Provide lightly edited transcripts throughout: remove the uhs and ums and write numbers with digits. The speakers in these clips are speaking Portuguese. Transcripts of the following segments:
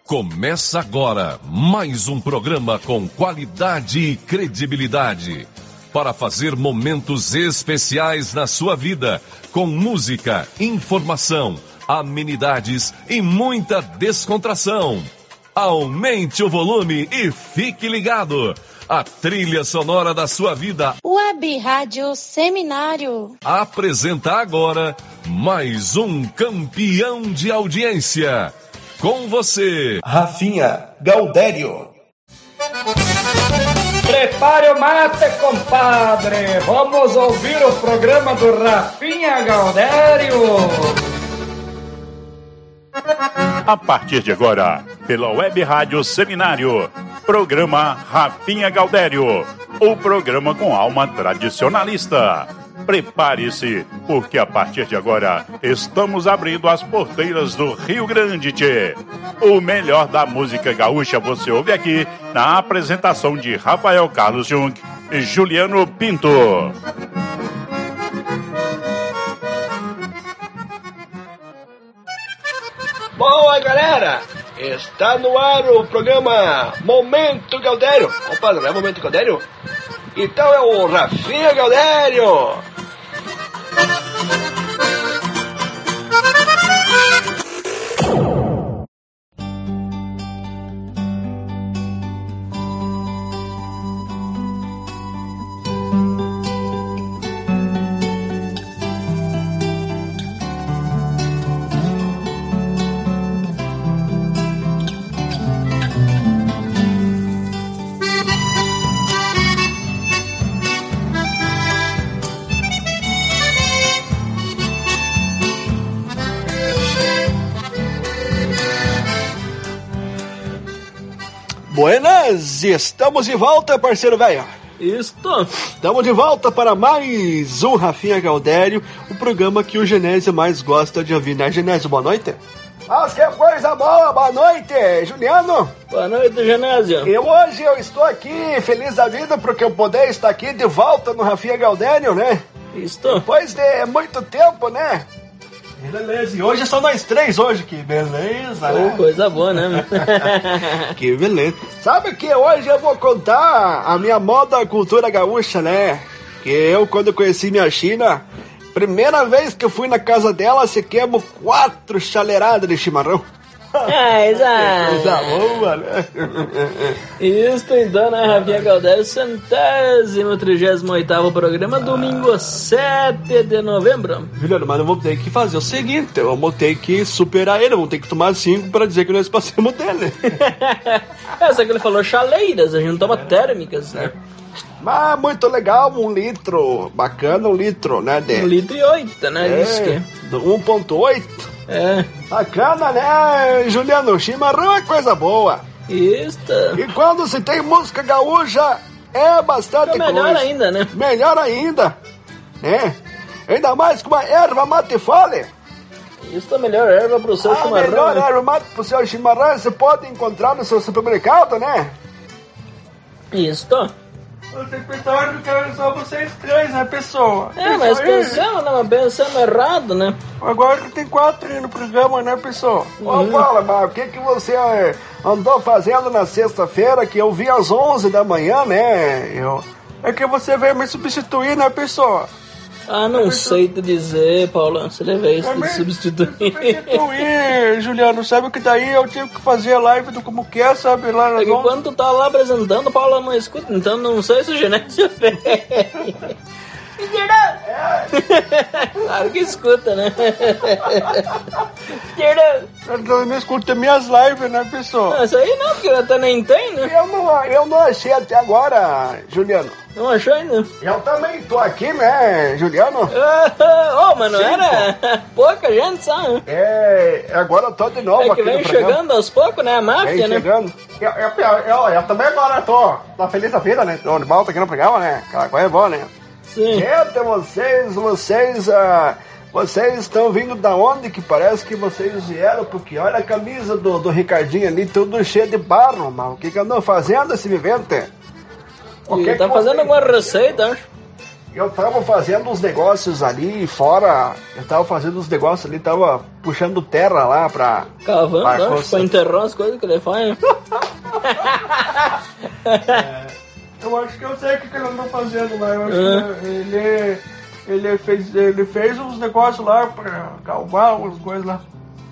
Começa agora mais um programa com qualidade e credibilidade para fazer momentos especiais na sua vida, com música, informação, amenidades e muita descontração. Aumente o volume e fique ligado. A trilha sonora da sua vida. Web Rádio Seminário. Apresenta agora mais um campeão de audiência. Com você, Rafinha Gaudério. Prepare o mate, compadre. Vamos ouvir o programa do Rafinha Gaudério. A partir de agora, pela Web Rádio Seminário, programa Rafinha Gaudério, o programa com alma tradicionalista. Prepare-se, porque a partir de agora estamos abrindo as porteiras do Rio Grande, tchê. O melhor da música gaúcha você ouve aqui na apresentação de Rafael Carlos Jung e Juliano Pinto. Boa, galera! Está no ar o programa Momento Gaudério. Opa, não é Momento Gaudério? Então é o Rafinha Gaudério. Buenas, estamos de volta, parceiro velho. Estamos de volta para mais um Rafinha Gaudério, o programa que o Genésio mais gosta de ouvir, né, Genésio? Boa noite. Mas que coisa boa, boa noite, Juliano. Boa noite, Genésio. E hoje eu estou aqui, feliz da vida, porque eu poder estar aqui de volta no Rafinha Gaudério, né? Estou. Depois de muito tempo, né? Beleza, e hoje só nós três hoje, que beleza, né? Coisa boa, né? Que beleza. Sabe que hoje eu vou contar a minha moda cultura gaúcha, né? Que eu, quando conheci minha China, primeira vez que eu fui na casa dela, sequemos 4 chaleiradas de chimarrão. Exato. Coisa boa, né? Isso então, né, Rafinha Gaudério, 138º programa, domingo 7 de novembro. Juliano, mas eu vou ter que fazer o seguinte, vamos ter que superar ele, vamos ter que tomar 5 para dizer que nós passamos dele. Só que ele falou chaleiras, a gente toma térmicas, né? Mas muito legal, 1 litro, bacana, 1 litro, né? 1,8 litro, né? Isso que 1,8. É. Bacana, né, Juliano? Chimarrão é coisa boa. Isso. E quando se tem música gaúcha, é bastante coisa. Melhor ainda, né? Melhor ainda, né? Ainda mais com uma erva mate fole. Isso é a melhor erva pro seu chimarrão. A melhor né? erva mate pro seu chimarrão você pode encontrar no seu supermercado, né? Isso. O repertório que quero só vocês três, né, pessoa? Mas pensando errado, né? Agora que tem 4 no programa, né, pessoal? Fala, mas o que você andou fazendo na sexta-feira, que eu vi às 11 da manhã, né? É que você veio me substituir, né, pessoal? Não sei te dizer, Paulo. Você veio te substituir. Juliano, sabe que daí eu tive que fazer a live do Como Que É, sabe? Lá nas que quando tu tá lá apresentando, Paulo não escuta, então não sei se o Genésio veio. Claro que escuta, né? Eu não escuta minhas lives, né, pessoal? Isso aí não, porque até nem tem, né? Eu não achei até agora, Juliano. Não achou ainda? Eu também tô aqui, né, Juliano? Mas não era pouca gente, sabe? Agora eu tô de novo aqui. É que vem chegando aos poucos, né, a máfia, né? Chegando. Eu também agora tô feliz da vida, né? Tô de volta aqui no programa, né? Aquela coisa boa, né? Sim. Gente, vocês estão vindo da onde que parece que vocês vieram? Porque olha a camisa do Ricardinho ali, tudo cheio de barro, mas o que andam fazendo esse vivente? Tá fazendo alguma receita, acho. eu tava fazendo uns negócios ali fora, tava puxando terra lá pra... Cavando, pra enterrar as coisas que ele faz. Eu acho que eu sei o que ele andou fazendo lá, eu acho que ele fez uns negócios lá pra calmar umas coisas lá.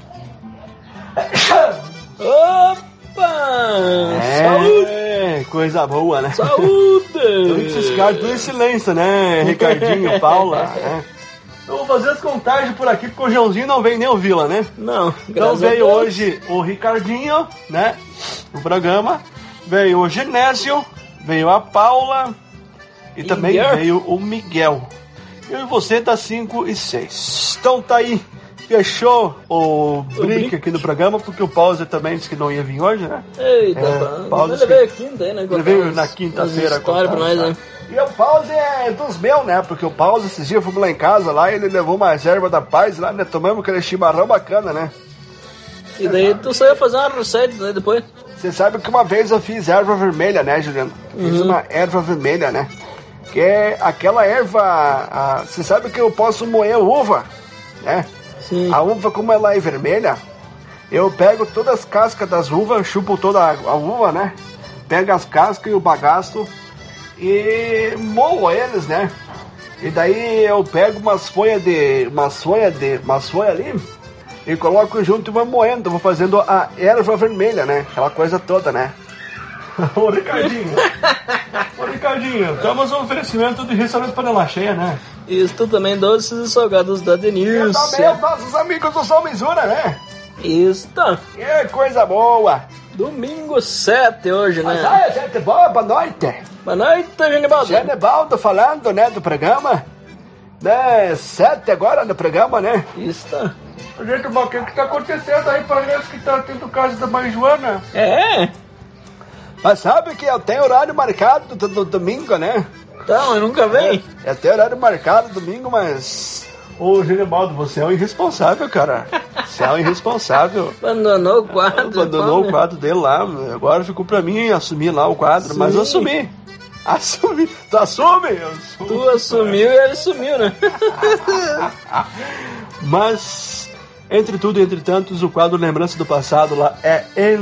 Opa! Saúde! Coisa boa, né? Saúde! Esses caras tudo em silêncio, né? Ricardinho, Paula, né? Eu vou fazer as contagens por aqui, porque o Joãozinho não veio nem o Vila, né? Não, então veio hoje o Ricardinho, né? No programa. Veio o Genésio, veio a Paula e também veio o Miguel. Eu e você tá 5 e 6. Então tá aí. Fechou o Brick aqui no programa, porque o Pause também disse que não ia vir hoje, né? Eita, ele veio quinta aí, né? Ele veio na quinta-feira. História pra nós, né? E o Pause é dos meus, né? Porque o Pause, esses dias, fomos lá em casa, lá, e ele levou uma erva da paz lá, né? Tomamos aquele chimarrão bacana, né? E daí tu saiu fazer uma receita, né, depois? Você sabe que uma vez eu fiz erva vermelha, né, Juliano? Fiz uma erva vermelha, né? Que é aquela erva... Você sabe que eu posso moer uva, né? Sim. A uva, como ela é vermelha, eu pego todas as cascas das uvas, chupo toda a uva, né? Pego as cascas e o bagaço e moo eles, né? E daí eu pego umas folhas ali e coloco junto e vou moendo, vou fazendo a erva vermelha, né? Aquela coisa toda, né? Ô Ricardinho, temos um oferecimento de restaurante Panela Cheia, né? Isso também, doces e salgados da Denilson. E também os nossos amigos do Sol Misura, né? Isso. Que coisa boa. Domingo 7 hoje, né? Mas gente boa, boa noite. Boa noite, Genibaldo. Genibaldo falando, né, do programa. Né, 7 agora no programa, né? Isso. Gente, o que tá acontecendo aí? Parece que tá tendo caso da mãe Joana. É? Mas sabe que eu tenho horário marcado no domingo, né? Então, eu nunca vem. Eu tenho horário marcado domingo, mas... Ô, Genibaldo, você é um irresponsável, cara. Você é um irresponsável. Abandonou o quadro. Abandonou o quadro dele lá. Agora ficou pra mim assumir lá o quadro. Sim. Mas eu assumi. Tu assume? Tu assumiu e ele sumiu, né? Mas... Entre tudo e entre tantos, o quadro Lembrança do Passado lá é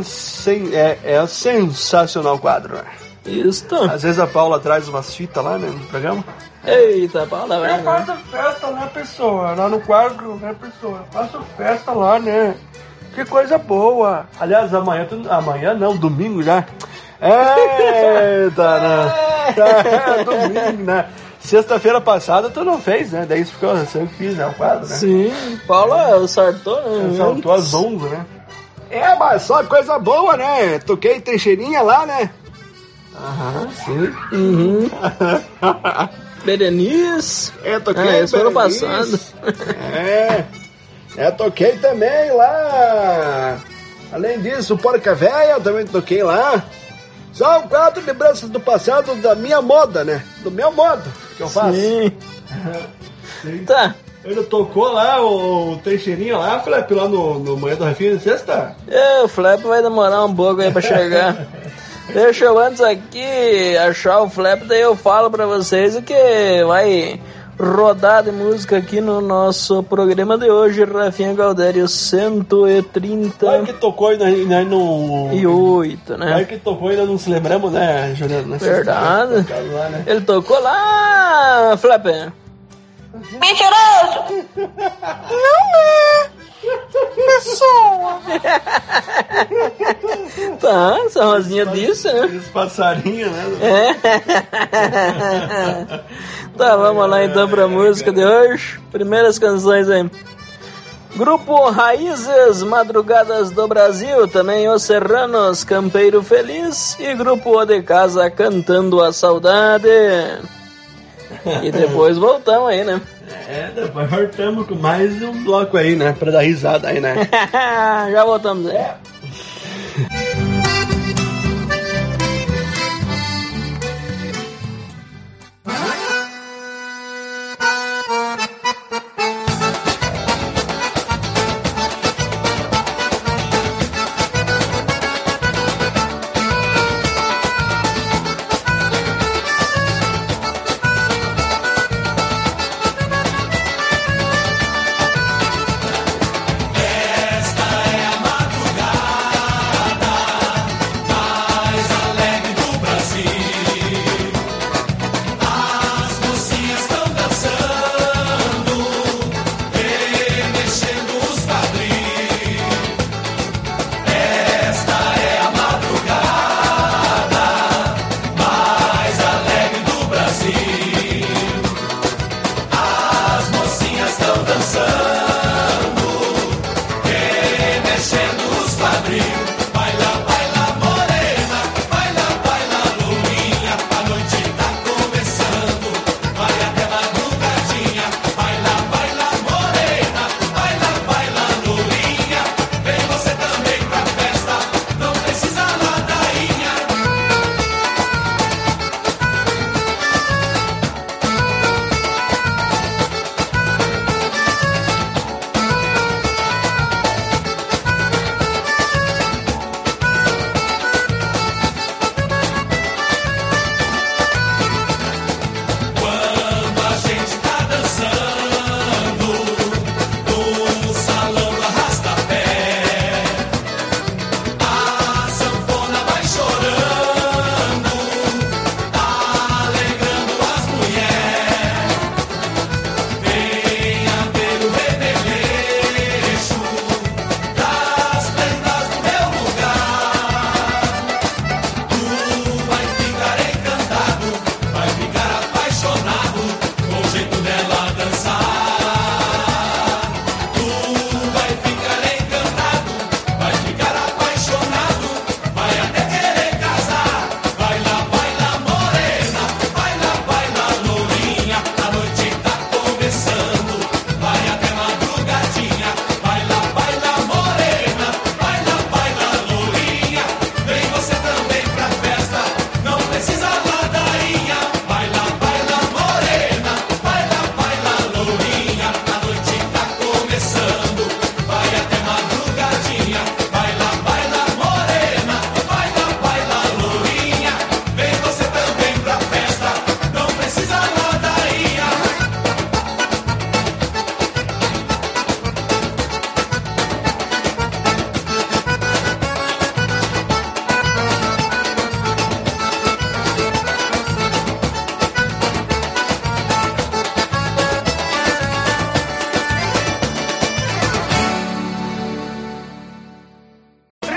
sensacional o quadro, né? Isso. Às vezes a Paula traz umas fitas lá, né, no programa. Eita, Paula, velho. Eu faço festa lá, pessoa. Lá no quadro, né, pessoa? Eu faço festa lá, né? Que coisa boa. Aliás, amanhã não, domingo já. Eita, né? Domingo, né? Sexta-feira passada tu não fez, né? Daí isso ficou assim que fiz, né? O quadro, né? Sim, Paula saltou, né? Saltou às 11, né? Mas só coisa boa, né? Toquei trincheirinha lá, né? Aham, sim. Uhum. Berenice. Toquei isso foi ano passado. Toquei também lá. Além disso, o Porca Véia eu também toquei lá. São 4 lembranças do passado da minha moda, né? Do meu modo que eu faço. Sim. Tá. Ele tocou lá o Teixeirinha lá, Flap, lá no Manhã do Rafinha, sexta? O Flap vai demorar um pouco aí pra chegar. Deixa eu antes aqui achar o Flap, daí eu falo pra vocês o que vai rodar de música aqui no nosso programa de hoje, Rafinha Galdério 130. Vai que tocou ainda no... E 8, né? Vai que tocou ainda não se lembramos, né, Juliano? Verdade. Lá, né? Ele tocou lá, Flap. Mentiroso! Não! Pessoa! Tá, essa Rosinha disse, né? Os passarinhos, né? Tá, vamos lá então pra música de hoje. Primeiras canções aí. Grupo Raízes, Madrugadas do Brasil, também Os Serranos, Campeiro Feliz, e Grupo O de Casa, Cantando a Saudade. E depois voltamos aí, né? Depois voltamos com mais um bloco aí, né? Pra dar risada aí, né? Já voltamos aí.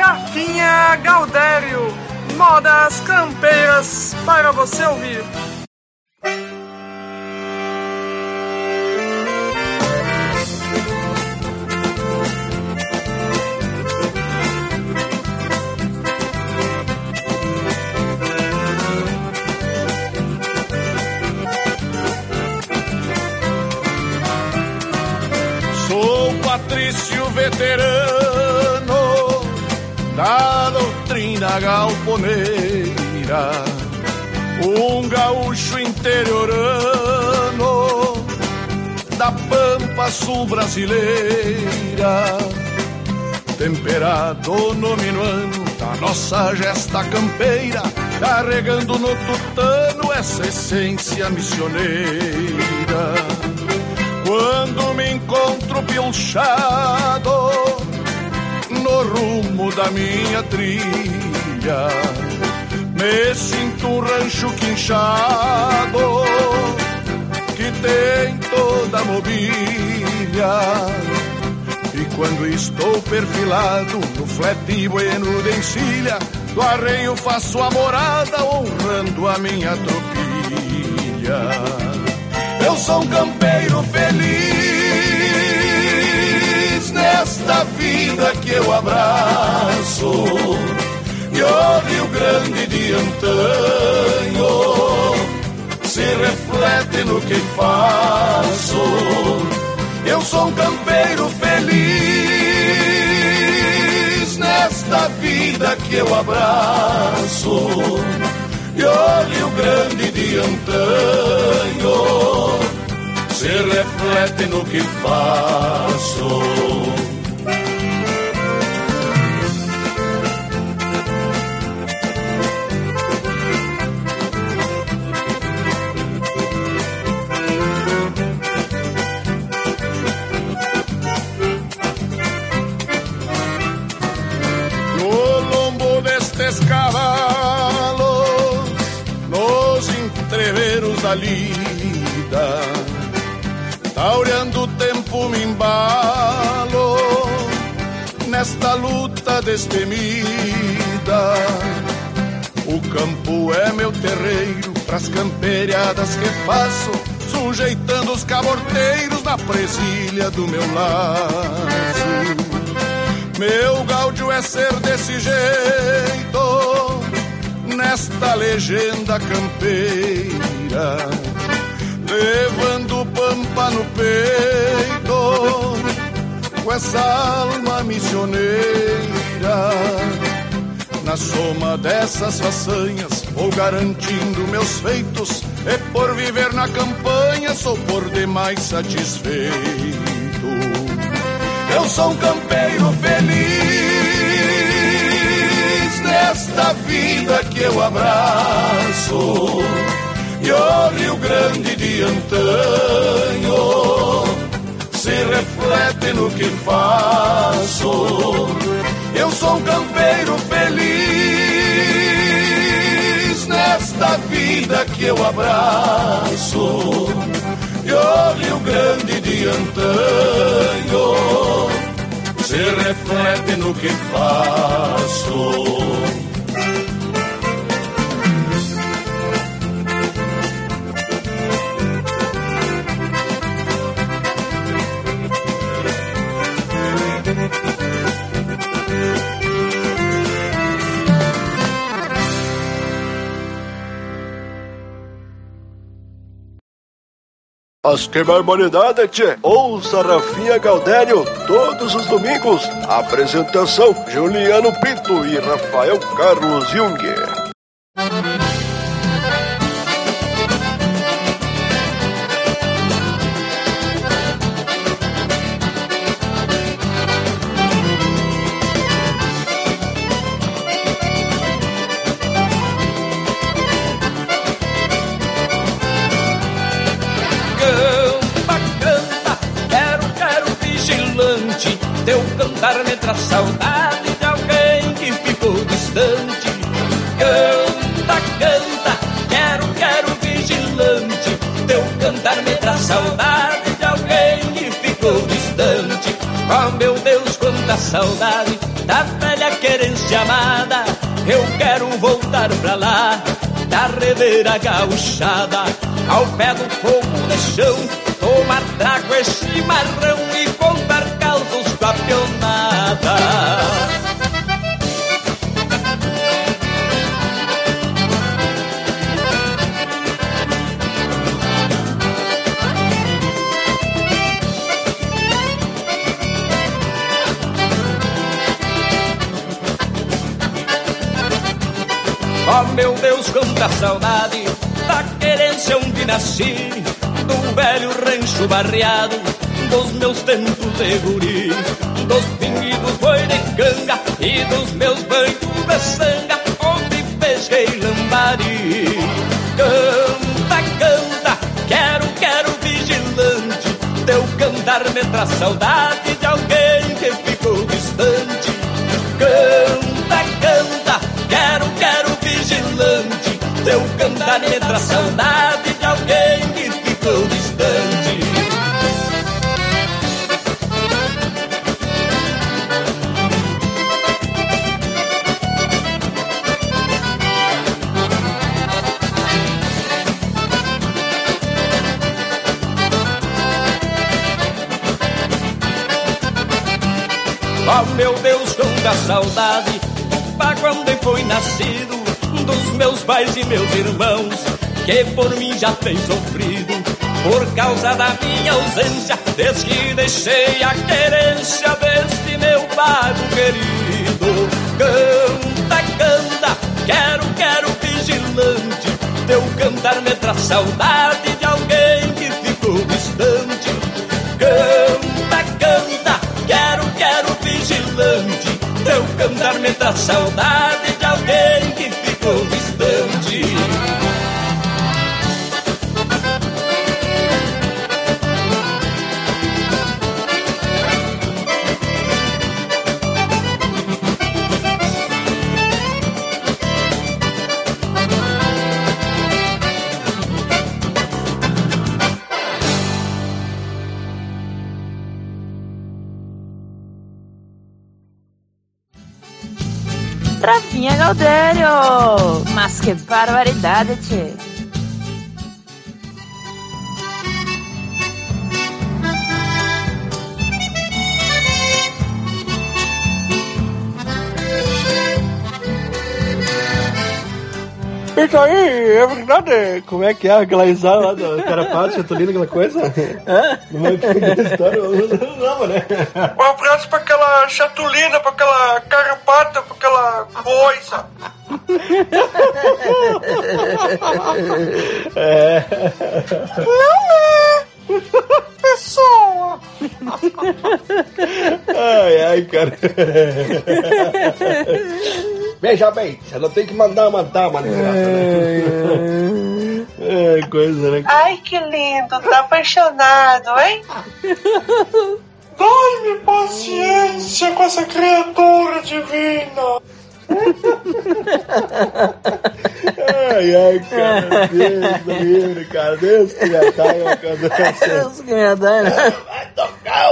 Rafinha Gaudério, modas campeiras para você ouvir. Sou Patrício veterano da doutrina galponeira, um gaúcho interiorano da pampa sul brasileira, temperado no minuano da nossa gesta campeira, carregando no tutano essa essência missioneira. Quando me encontro pilchado no rumo da minha trilha, me sinto um rancho quinchado que tem toda a mobília. E quando estou perfilado no flete bueno de encilha, do arreio faço a morada honrando a minha tropilha. Eu sou um campeiro feliz nesta vida que eu abraço, e o Rio Grande de antanho se reflete no que faço. Eu sou um campeiro feliz nesta vida que eu abraço, e o Rio Grande de antanho se reflete no que faço. No lombo destes cavalos, nos entreveros da lida, taureando o tempo me embalo nesta luta destemida. O campo é meu terreiro pras camperiadas que faço, sujeitando os caborteiros na presilha do meu laço. Meu gáudio é ser desse jeito nesta legenda campeira, levando pampa no peito, com essa alma missioneira. Na soma dessas façanhas vou garantindo meus feitos, e por viver na campanha sou por demais satisfeito. Eu sou um campeiro feliz nesta vida que eu abraço, e o Rio Grande de antanho se reflete no que faço. Eu sou um campeiro feliz nesta vida que eu abraço, e o Rio Grande de antanho se reflete no que faço. Mas que barbaridade, tchê! Ouça Rafinha Gaudério todos os domingos. Apresentação: Juliano Pinto e Rafael Carlos Jung. Teu cantar me traz saudade de alguém que ficou distante. Canta, canta, quero vigilante. Teu cantar me traz saudade de alguém que ficou distante. Oh meu Deus, quanta saudade da velha querida querência amada, eu quero voltar pra lá, da Ribeira Gauchada, ao pé do fogo de chão, tomar trago e chimarrão e contar causos com a pionada. Oh meu Deus, quanta saudade da querência onde nasci, do velho rancho barreado, dos meus tempos de guri, dos pinguidos boi de canga e dos meus banhos de sanga, onde pesquei lambari. Canta, canta, quero vigilante, teu cantar me traz saudade de alguém que ficou distante. Canta, canta, quero vigilante, teu cantar me traz saudade de alguém que ficou distante. Oh meu Deus, quanta saudade pra quando foi nascido, dos meus pais e meus irmãos, que por mim já têm sofrido, por causa da minha ausência, desde que deixei a querência deste meu pago querido. Canta, canta, quero vigilante, teu cantar me traz saudade de alguém que ficou distante. Canta, canta, quero vigilante, teu cantar me traz saudade de alguém que ficou distante. Rafinha Gaudério! Mas que barbaridade, tchê! Isso aí, é verdade. Como é que é aquela risada lá do Carapaz, Chatulina, aquela coisa? Não é que história, não, né? Um abraço pra aquela chatulina, pra aquela carapata, pra aquela coisa. Não é pessoa. Ai, cara. Veja bem, você não tem que mandar matar, mas né? É coisa, né? Ai, que lindo, tá apaixonado, hein? Dá-me paciência com essa criatura divina. Ai, cara, Deus, cara, Deus que me dá, Deus que me dá, né? Vai tocar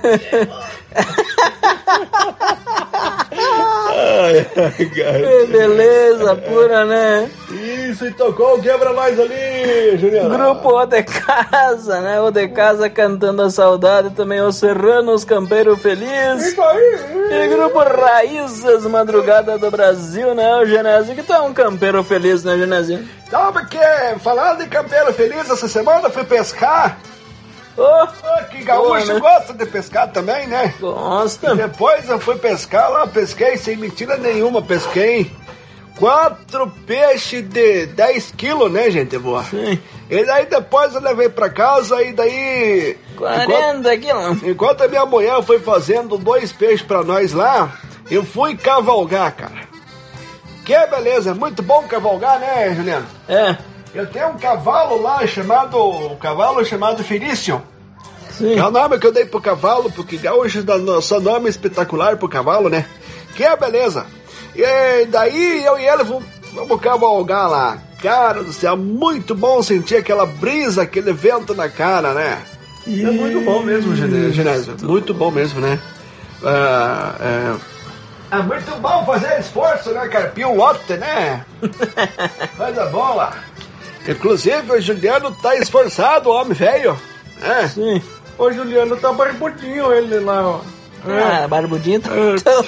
Que beleza pura, né? Isso, e tocou o quebra mais ali, Juliano. Grupo O de Casa, né? O de Casa cantando a saudade, também Os Serranos, Campeiro Feliz. Isso aí. E Grupo Raízes, Madrugada do Brasil, né, o Genésio? Que tu é um campeiro feliz, né, Genésio? Sabe que, falando de campeiro feliz, essa semana eu fui pescar. Que gaúcho gosta de pescar também, né? Gosta. E depois eu fui pescar lá, pesquei sem mentira nenhuma, pesquei 4 peixes de 10 quilos, né, gente boa? Sim. E daí depois eu levei pra casa e daí... 40 quilos. Enquanto a minha mulher foi fazendo 2 peixes pra nós lá, eu fui cavalgar, cara. Que beleza, muito bom cavalgar, né, Juliano? É. Eu tenho um cavalo lá chamado Felício. Sim. Que é o nome que eu dei pro cavalo, porque gaúcho dá só nome espetacular pro cavalo, né? Que beleza. E daí eu e ele vamos cavalgar lá. Cara do céu, muito bom sentir aquela brisa, aquele vento na cara, né? É muito bom mesmo, Genésio. Muito bom mesmo, né? É muito bom fazer esforço, né, cara? Pilote, né? Coisa boa. Inclusive, o Juliano tá esforçado, homem velho. É. Sim. O Juliano tá barbudinho, ele lá, ó. Ah, barbudinho tá...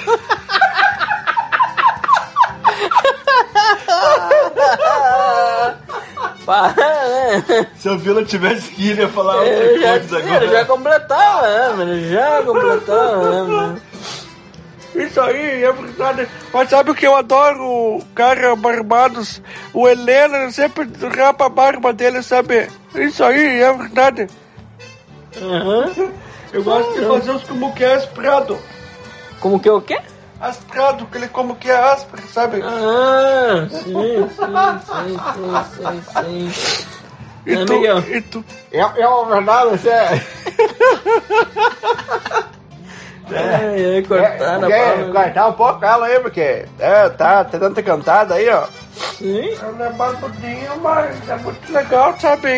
Para, né? Se o Vila tivesse que ir, ia falar outra coisa agora. Ele já completava, né, mano? Já completava, né, mano? Isso aí, é verdade. Mas sabe o que eu adoro? O cara barbados. O Helena sempre rapa a barba dele, sabe? Isso aí, é verdade. Uhum. Eu gosto de fazer os como que é asprado. Como que é o quê? Asprado, que ele como que é áspero, sabe? Ah, sim. E é, tu, Miguel? e tu? É verdade, você cortar um pouco ela aí, porque tá tentando cantada aí, ó. Sim. Ela é barbudinha, mas é muito legal, sabe?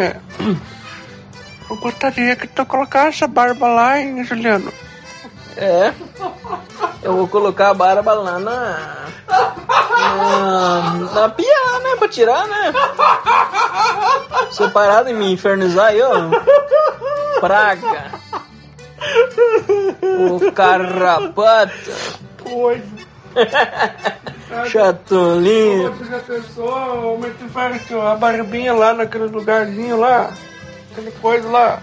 Eu gostaria que tu colocasse a barba lá, hein, Juliano? É. Eu vou colocar a barba lá na pia, né? Pra tirar, né? Separado e me infernizar aí, ó. Praga. O carrapato. Pois. Chatolinho. Você já pensou, o tu faz a barbinha lá naquele lugarzinho lá? Aquele coisa lá.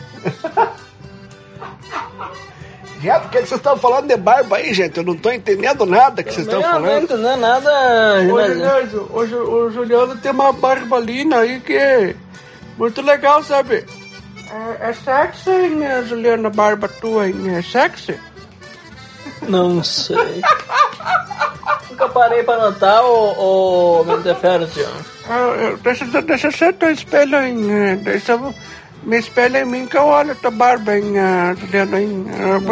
Gente, por que vocês estão falando de barba aí, gente? Eu não tô entendendo nada que vocês estão falando. Não entendendo nada. Hoje o Juliano tem uma barbalina aí que é muito legal, sabe? É sexy, né, Juliano, a barba tua, hein? É sexy? Não sei. Nunca parei pra notar, ô Mentefero, tio. Deixa ser teu espelho, hein? Me espelha em mim que eu olho tua barba, hein, Juliano, hein?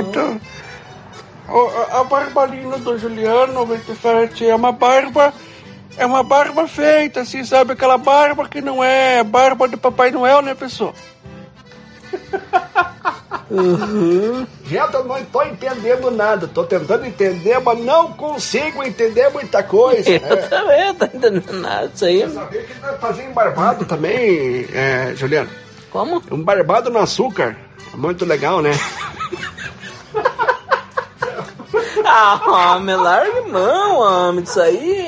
A barbalina do Juliano, é uma barba feita, assim, sabe? Aquela barba que não é barba do Papai Noel, né, pessoal? Uhum. Gente, eu não tô entendendo nada. Tô tentando entender, mas não consigo entender muita coisa. Eu também não tô entendendo nada disso aí. Você sabia que nós fazemos barbado também, Juliano? Como? Um barbado no açúcar. Muito legal, né? Homem, larga mão, homem, disso aí,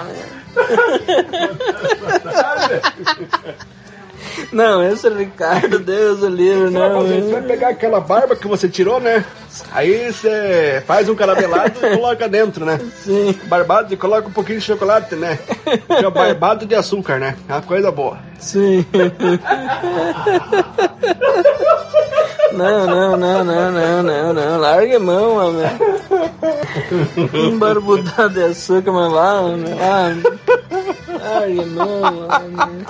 Não, esse é o Ricardo, Deus o livre, não. Você vai pegar aquela barba que você tirou, né? Aí você faz um caramelado e coloca dentro, né? Sim. Barbado e coloca um pouquinho de chocolate, né? Que é o barbado de açúcar, né? É uma coisa boa. Sim. Não. Larga a mão, homem. Um barbudado de açúcar, mas lá, homem. Larga a mão, homem.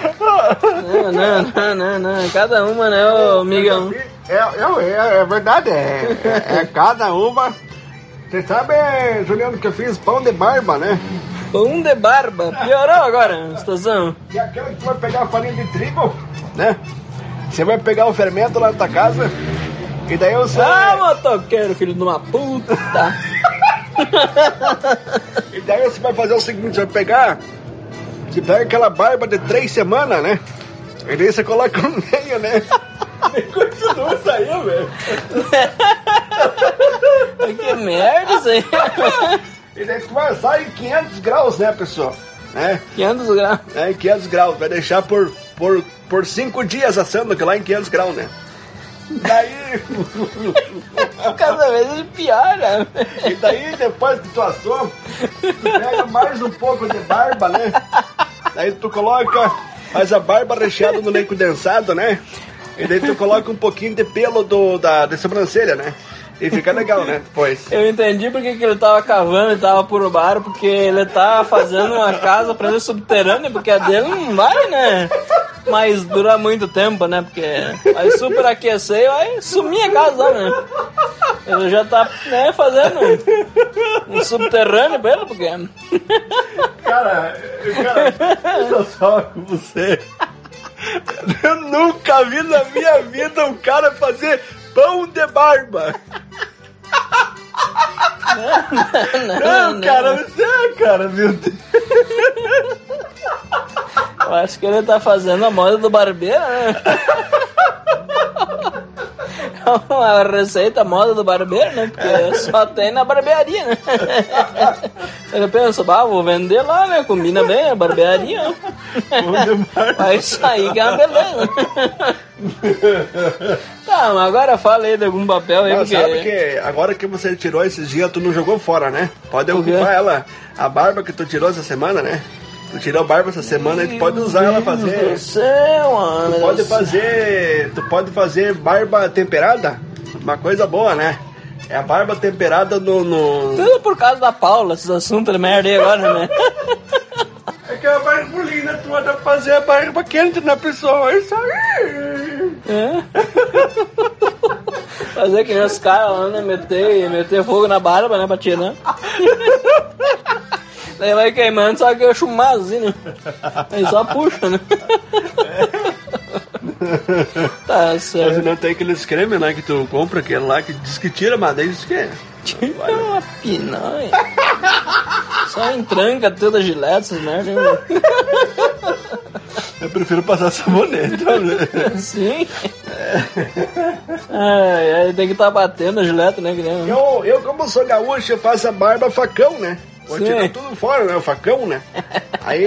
Não. Cada uma, né, ô Miguel? É verdade, é cada uma. Você sabe, Juliano, que eu fiz pão de barba, né? Pão de barba? Piorou agora a situação. E aquela que tu vai pegar a farinha de trigo, né? Você vai pegar o fermento lá na tua casa e daí você... motoqueiro, filho de uma puta! E daí você vai fazer o seguinte, você vai pegar... Você pega aquela barba de 3 semanas, né? E daí você coloca no meio, né? E continua saindo, velho. Que merda isso aí. E daí tu vai assar em 500 graus, né, pessoal? 500 graus? Em 500 graus. Vai deixar por 5 dias assando aquilo lá em 500 graus, né? Daí... Cada vez ele piora. E daí, depois que tu assou, tu pega mais um pouco de barba, né? Daí tu coloca mais a barba recheada no leite condensado, né? E daí tu coloca um pouquinho de pelo da sobrancelha, né? E fica legal, né? Depois. Eu entendi porque que ele tava cavando e tava por bar, porque ele tava fazendo uma casa pra ele subterrânea, porque a dele não vai, né? Mas dura muito tempo, né? Porque vai superaquecer e vai sumir a casa, né? Ele já tá, né, fazendo um subterrâneo pra ele, porque... Cara, olha só com você. Eu nunca vi na minha vida um cara fazer pão de barba. Não, cara, você, cara, meu Deus. Eu acho que ele tá fazendo a moda do barbeiro, né? A receita moda do barbeiro, né? Porque só tem na barbearia, né? Ele pensa, vou vender lá, né? Combina bem a barbearia, né? Vai sair que é uma beleza. Tá, mas agora fala aí de algum papel aí, porque... Sabe que agora que você tirou esses dias, tu não jogou fora, né? Pode ocupar ela, a barba que tu tirou essa semana, né? Tu tirou a barba essa semana, a gente pode usar ela pra fazer. Tu pode fazer barba temperada, uma coisa boa, né? É a barba temperada no... Tudo por causa da Paula, esses assuntos de merda aí agora, né? É que a barbulina tu anda fazer a barba quente na pessoa, isso aí. É. Fazer que nem os caras lá, né? Meter fogo na barba, né? Pra tirar. Daí vai queimando, só que eu chumaço assim, né? Aí só puxa, né? Tá certo. Mas não tem aqueles cremes, né? Que tu compra, aquele lá que diz que tira, mas daí diz que é. Tira uma pinóia. Só entranca toda a gilete, essas merdas. Eu prefiro passar sabonete, né? Sim. Aí tem que estar batendo a gilete, né? Eu, como sou gaúcho, eu faço a barba facão, né? Vou tirar tudo fora, né? O facão, né? Aí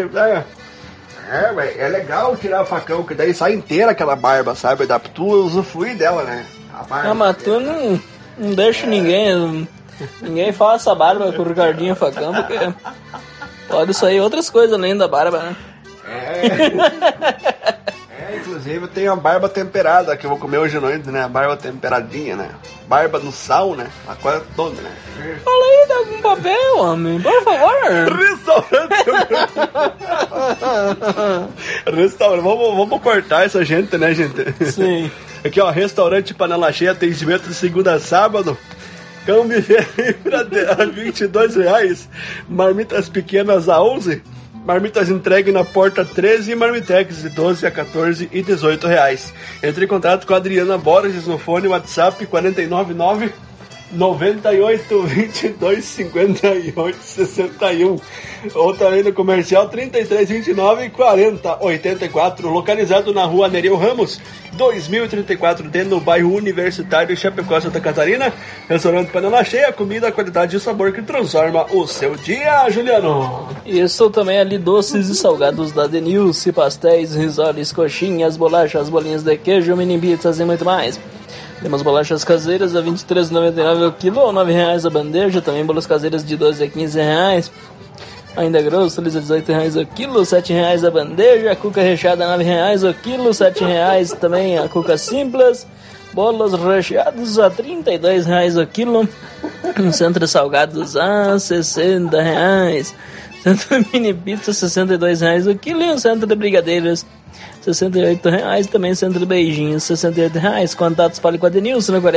é legal tirar o facão, que daí sai inteira aquela barba, sabe? Dá pra tu usufruir dela, né? A barba. Não, mas tu não deixa ninguém faça a barba com o Ricardinho facão, porque pode sair outras coisas além da barba, né? Inclusive eu tenho a barba temperada, que eu vou comer hoje à noite, né? A barba temperadinha, né? Barba no sal, né? A coisa toda, né? Fala aí de algum papel, homem, por favor. Restaurante. Vamos cortar essa gente, né, gente? Sim. Aqui, ó, restaurante Panela Cheia, atendimento de segunda a sábado. Câmbio a R$22, marmitas pequenas a 11, marmitas entregue na porta 13 e marmitex de 12 a 14 e R$18. Entre em contato com a Adriana Borges no fone WhatsApp 499 98 22 58 61 ou também no comercial 33 29 40 84, localizado na rua Nereu Ramos 2034D, no bairro Universitário Chapecó, Santa Catarina. Restaurante Panela Cheia, comida, qualidade e sabor que transforma o seu dia, Juliano. Isso também ali, doces e salgados da Denilce, pastéis, risoles, coxinhas, bolachas, bolinhas de queijo, mini pizzas e muito mais. Temos bolachas caseiras a R$ 23,99 o quilo ou R$ 9,00 a bandeja. Também bolas caseiras de 12 a 15 reais. Ainda grosso, lisa R$18 o quilo, R$ 7,00 a bandeja. Cuca recheada R$ 9,00 o quilo, R$ 7,00 também a cuca simples. Bolos recheados a R$ 32,00 o quilo. Um centro salgados a R$ 60,00. Centro mini pizza R$ 62,00 o quilo. E um centro de brigadeiros R$ 68,00, também centro de beijinhos, R$ 68,00. Contatos, fale com a Denilson no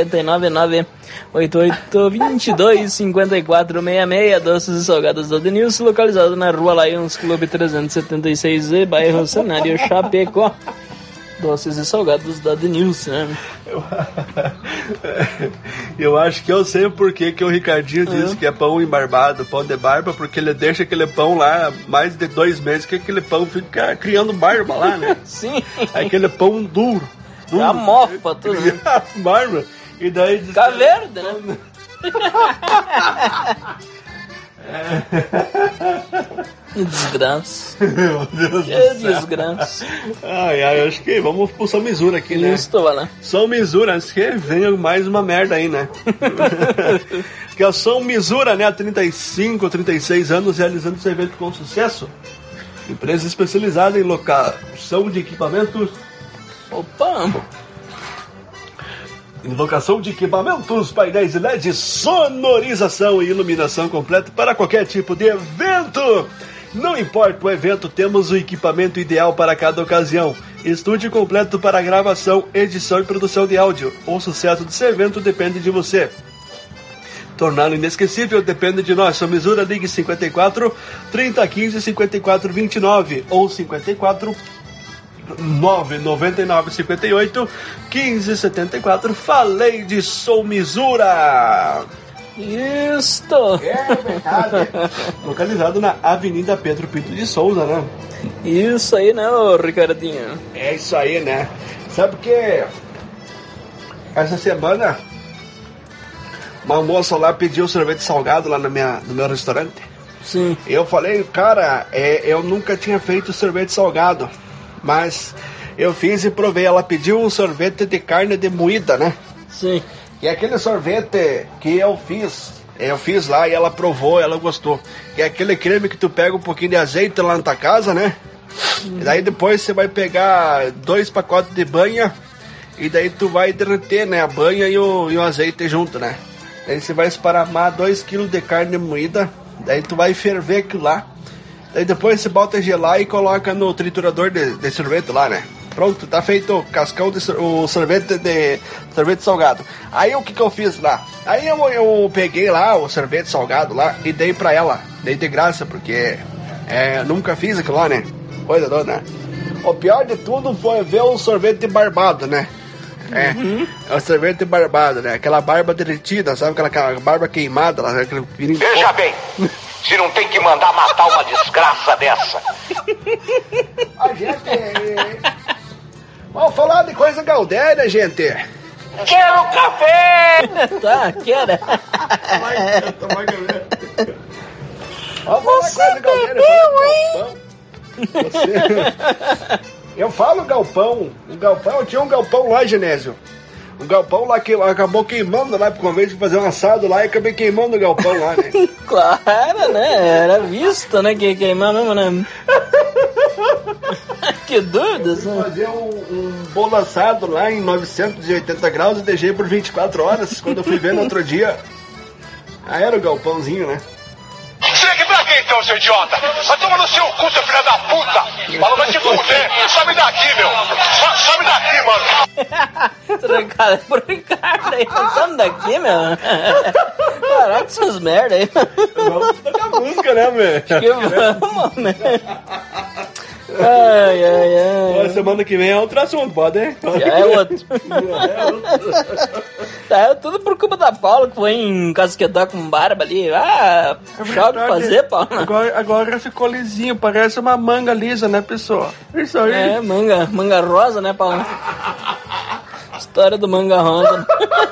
499-8822-5466. Doces e salgados da Denilson, localizado na rua Lions Clube 376E, bairro Cenário Chapecó. Doces e salgados da Denilson, né? Eu acho que eu sei o porquê que o Ricardinho diz que é pão embarbado, pão de barba, porque ele deixa aquele pão lá mais de 2 meses, que aquele pão fica criando barba lá, né? Sim. Aquele pão duro. Já mofa tudo. Barba. E daí... Fica verde, né? Que desgraça. Meu Deus que do céu. Desgraça. Ai, acho que vamos pro São Misura aqui, né? Isso, vai lá. São Misura, antes que venha mais uma merda aí, né? Que a São Misura, né, há 35, 36 anos, realizando esse evento com sucesso. Empresa especializada em locação de equipamentos. Opa! Em locação de equipamentos, painéis LED, sonorização e iluminação completa para qualquer tipo de evento. Não importa o evento, temos o equipamento ideal para cada ocasião. Estúdio completo para gravação, edição e produção de áudio. O sucesso desse evento depende de você. Torná-lo inesquecível depende de nós. São Misura, ligue 54 3015 54 29 ou 54 999 58 15 74. Falei de Sou Misura. Isto! É verdade. Localizado na Avenida Pedro Pinto de Souza, né? Isso aí, né, ô Ricardinho? É isso aí, né? Sabe que essa semana uma moça lá pediu sorvete salgado lá no meu restaurante. Sim. Eu falei, cara, eu nunca tinha feito sorvete salgado, mas eu fiz e provei. Ela pediu um sorvete de carne de moída, né? Sim. E aquele sorvete que eu fiz lá e ela provou, ela gostou. Que é aquele creme que tu pega um pouquinho de azeite lá na tua casa, né? E daí depois você vai pegar 2 pacotes de banha e daí tu vai derreter, né? A banha e o azeite junto, né? Daí você vai esparramar 2 kg de carne moída, daí tu vai ferver aquilo lá. Daí depois você bota gelar e coloca no triturador de sorvete lá, né? Pronto, tá feito o cascão o sorvete salgado. Aí o que eu fiz lá? Aí eu peguei lá o sorvete salgado lá e dei pra ela. Dei de graça, porque nunca fiz aquilo lá, né? Coisa toda, né? O pior de tudo foi ver o sorvete barbado, né? É o sorvete barbado, né? Aquela barba derretida, sabe? Aquela barba queimada lá, aquele Veja bem, se não tem que mandar matar uma desgraça dessa. A gente... Vamos falar de coisa gaudéria, gente. Quero café! Tá, quero. Vamos falar de coisa gaudéria. Eu falo galpão. O galpão, eu tinha um galpão lá, Genésio. Um galpão lá que acabou queimando lá, por vez de fazer um assado lá, e acabei queimando o galpão lá, né? Claro, né? Era visto, né? Que ia queimar mesmo, né? Que dúvida, né? Fazer um bolo assado lá em 980 graus e deixei por 24 horas. Quando eu fui ver no outro dia, aí era o galpãozinho, né? Você aqui pra quê então, seu idiota? Vai tomar no seu cu, seu filho da puta! Fala, vai te fuder! Sabe daqui, meu! Sabe daqui, mano! Cara, pro Ricardo aí, sabe daqui, meu? Caraca, essas merda aí. Vamos tocar música, né, meu? Que vamos, né? Ai. Semana que vem é outro assunto, pode, hein? Já é outro. Tá, é tudo por culpa da Paula, que foi encasquetar com barba ali. Ah, puxar o que fazer, Paula. Agora ficou lisinho, parece uma manga lisa, né, pessoal? Isso aí. É, manga rosa, né, Paula? História do manga rosa.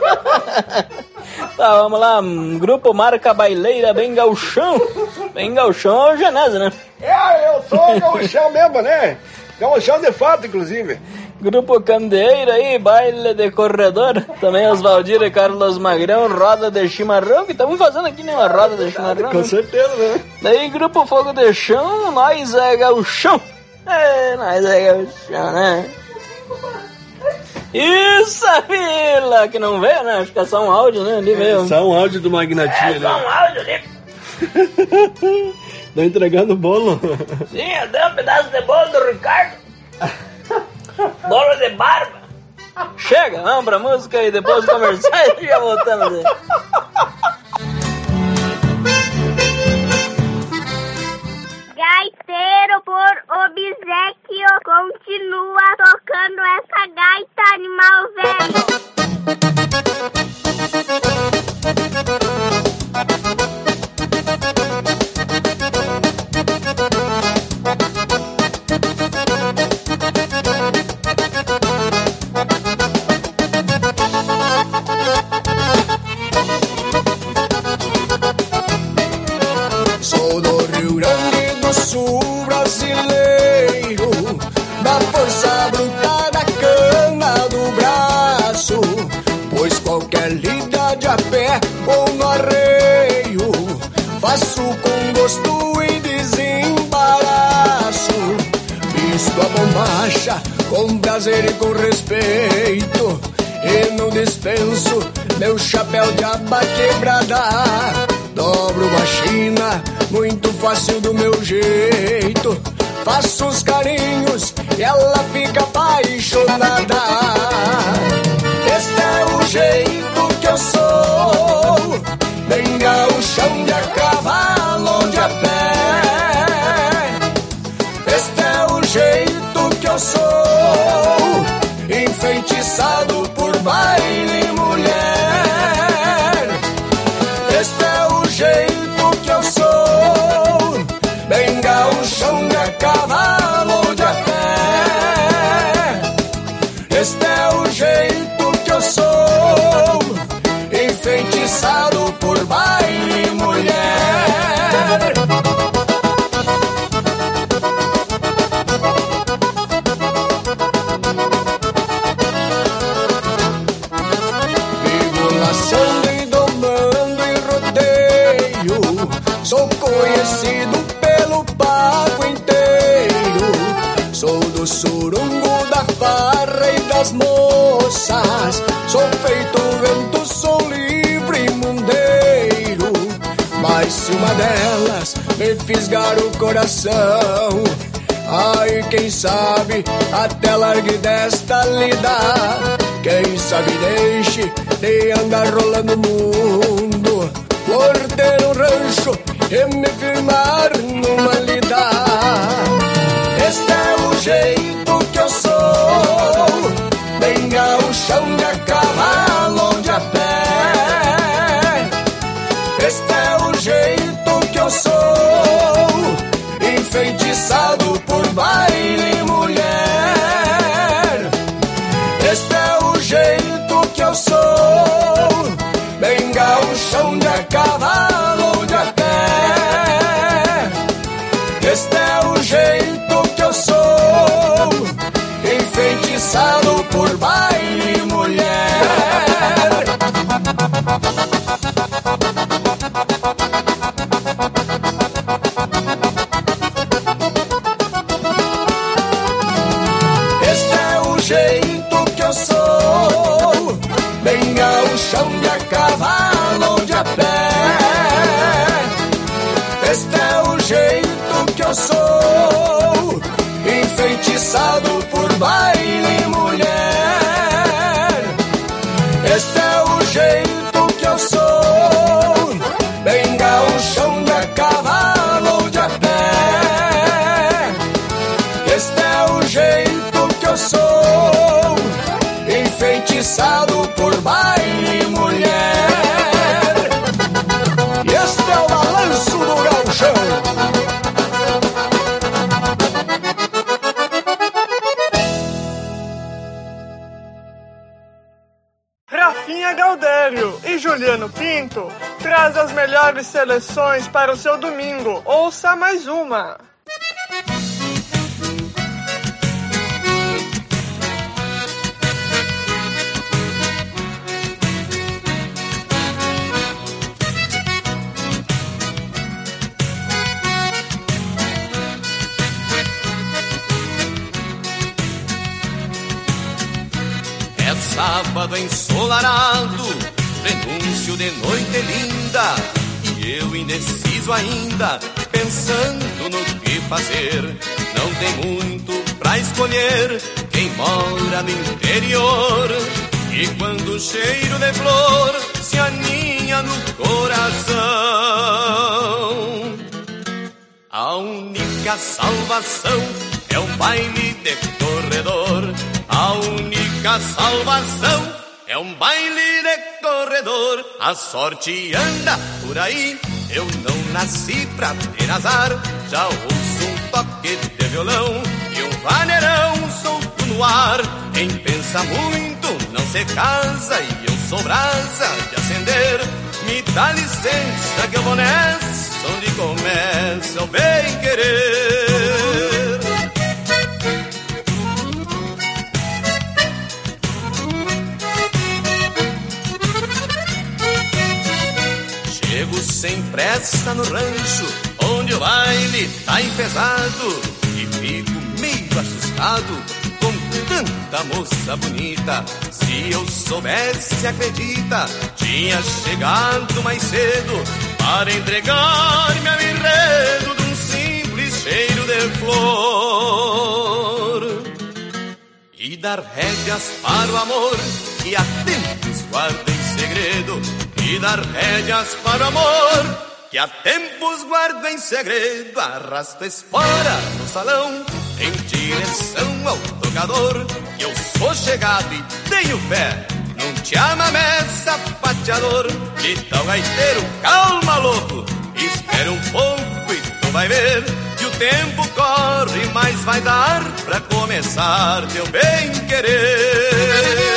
Tá, vamos lá. Grupo Marca Baileira, bem gauchão. Bem gauchão é o Genésio, né? Eu sou gauchão mesmo, né? Gauchão de fato, inclusive. Grupo Candeeiro aí, baile de corredor. Também Osvaldir e Carlos Magrão, roda de chimarrão. Que estamos fazendo aqui, né? Uma roda de chimarrão. Com certeza, né? Daí, Grupo Fogo de Chão, nós é gauchão. Nós é gauchão, né? Isso, Vila, que não veio, né? Acho que é só um áudio, né? Ali veio. Só um áudio do Magnatinho, né? Só um áudio ali. Tá entregando o bolo? Sim, eu dei um pedaço de bolo do Ricardo. Bolo de barba. Chega, vamos pra música e depois conversar e já voltamos aí. Gaiteiro por obséquio continua tocando essa gaita, animal velho. Sou do Rio Grande do Sul brasileiro, da força bruta da cana do braço, pois qualquer lida de a pé ou no arreio faço com gosto e desembaraço. Visto a bombacha com prazer e com respeito, e não dispenso meu chapéu de aba quebrada. Dobro uma china, muito fácil do meu jeito. Faço os carinhos e ela fica apaixonada. Este é o jeito que eu sou, bem gauchão de a cavalo ou de a pé. Este é o jeito que eu sou, enfeitiçado por baile e mulher. sou conhecido pelo pago inteiro. Sou do surungo, da farra e das moças. Sou feito vento, sou livre e mundeiro. Mas se uma delas me fisgar o coração, ai, quem sabe até largue desta lida. Quem sabe deixe de andar rolando o mundo por ter um rancho e me firmar numa lida. Este é o jeito que eu sou, bem gaúchão, de a cavalo ou de a pé. Este é o jeito que eu sou, enfeitiçado por baile e mulher. Este é o jeito que eu sou, bem gaúchão, de a cavalo ou de a pé. Este é o jeito que eu sou, enfeitiçado por baile e mulher. Este é o jeito que eu sou, bem gaúchão, de a cavalo ou de a pé. Este é o jeito que eu sou, enfeitiçado por baile e mulher. Este é o jeito que eu sou, bem gaúchão, de a cavalo ou de a pé. Este é o jeito que eu sou, enfeitiçado por baile e mulher. E este é o balanço do gauchão. Rafinha Gaudério e Juliano Pinto traz as melhores seleções para o seu domingo. Ouça mais uma. É sábado ensolarado, prenúncio de noite linda, e eu indeciso ainda, pensando no que fazer. Não tem muito pra escolher, quem mora no interior, e quando o cheiro de flor se aninha no coração, a única salvação é um baile de corredor. A única salvação é um baile de corredor. A sorte anda por aí, eu não nasci pra ter azar. Já ouço um toque de violão e um vaneirão solto no ar. Quem pensa muito não se casa, e eu sou brasa de acender. Me dá licença que eu vou nessa, onde começa o bem querer. Chego sem pressa no rancho, onde o baile tá enfesado, e fico meio assustado com tanta moça bonita. Se eu soubesse, acredita, tinha chegado mais cedo para entregar-me ao enredo de um simples cheiro de flor, e dar rédeas para o amor que há tempos guarda em segredo. E dar rédeas para o amor que há tempos guardo em segredo. Arrasto a espora no salão em direção ao tocador, que eu sou chegado e tenho fé num chamamé sapateador. Que tal, gaiteiro, calma, louco, espera um pouco e tu vai ver que o tempo corre, mas vai dar pra começar teu bem querer.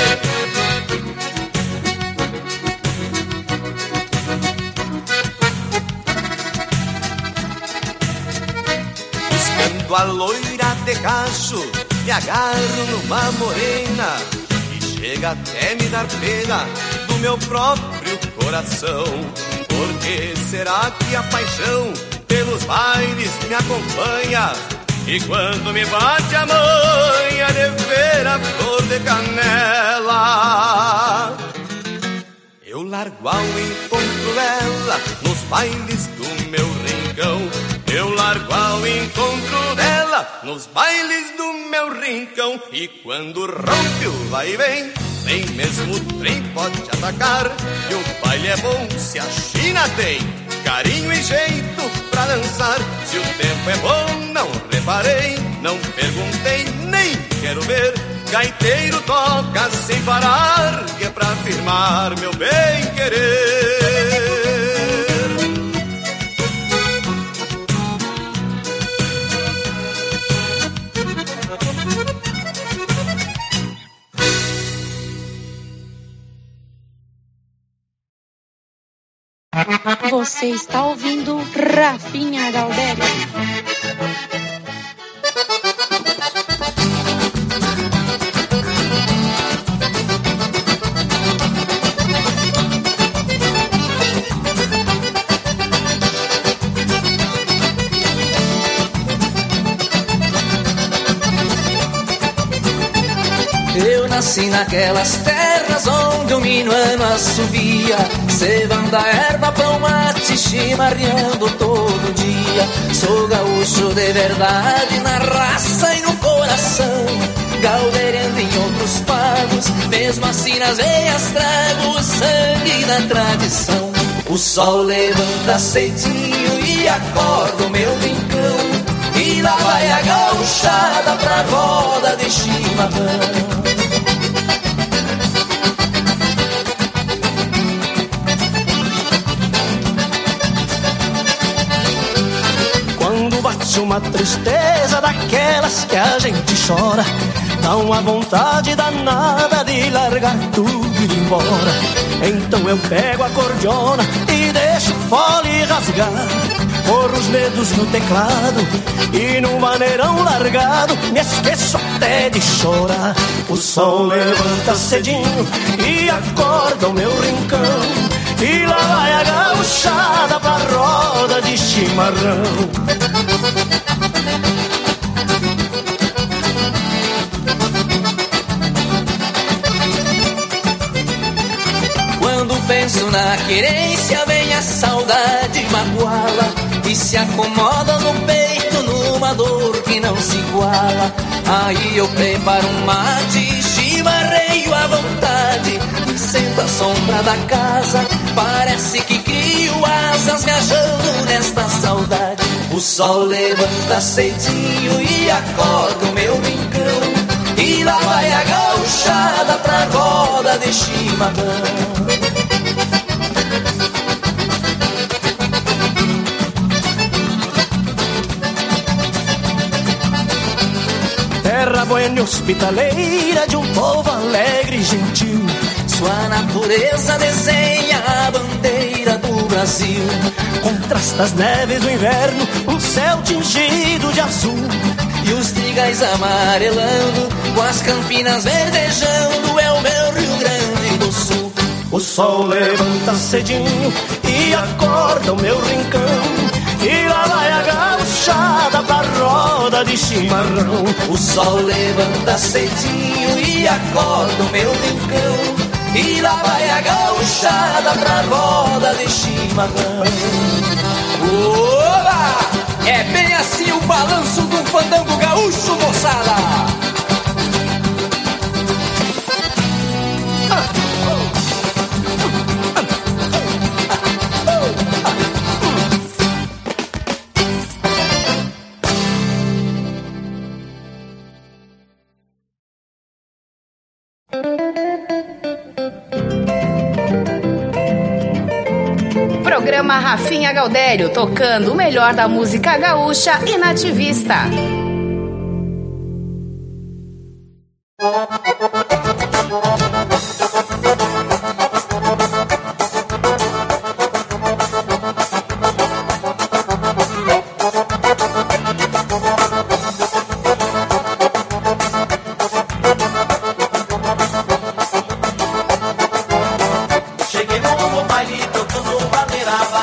A loira de cacho, me agarro numa morena que chega até me dar pena do meu próprio coração. Por que será que a paixão pelos bailes me acompanha? E quando me bate a manha de ver a flor de canela, eu largo ao encontro dela nos bailes do meu rincão. Eu largo ao encontro dela nos bailes do meu rincão. E quando rompe o vai e vem, nem mesmo o trem pode atacar. E o baile é bom se a China tem carinho e jeito pra dançar. Se o tempo é bom, não reparei, não perguntei, nem quero ver. Gaiteiro toca sem parar, que é pra afirmar meu bem-querer. Você está ouvindo Rafinha Gaudério. Eu nasci naquelas terras onde o minuano assovia, cevando a erva, pão, mate, chimarreando todo dia. Sou gaúcho de verdade, na raça e no coração, galdeirando em outros pagos, mesmo assim nas veias trago o sangue da tradição. O sol levanta cedinho e acorda o meu rincão, e lá vai a gauchada pra roda de chimarrão. Bate uma tristeza daquelas que a gente chora, dá uma vontade danada de largar tudo e ir embora. Então eu pego a cordiona e deixo o fole rasgar, corro os dedos no teclado e num maneirão largado me esqueço até de chorar. O sol levanta cedinho e acorda o meu rincão, e lá vai a gauchada pra roda de chimarrão. Quando penso na querência, vem a saudade magoá-la e se acomoda no peito numa dor que não se iguala. Aí eu preparo um mate, chimarreio à vontade, sento à sombra da casa, parece que crio asas viajando nesta saudade. O sol levanta cedinho e acorda o meu rincão, e lá vai a gauchada pra roda de chimarrão. Terra buena e hospitaleira de um povo alegre e gentil, sua natureza desenha a bandeira do Brasil. Contrasta as neves do inverno, um céu tingido de azul, e os trigais amarelando, com as campinas verdejando, é o meu Rio Grande do Sul. O sol levanta cedinho e acorda o meu rincão, e lá vai a gauchada pra roda de chimarrão. O sol levanta cedinho e acorda o meu rincão, e lá vai a gauchada pra roda de chimarrão. Oba! É bem assim o balanço do fandango gaúcho, moçada! Programa Rafinha Gaudério, tocando o melhor da música gaúcha e nativista. Cheguei no baile tocando maneira.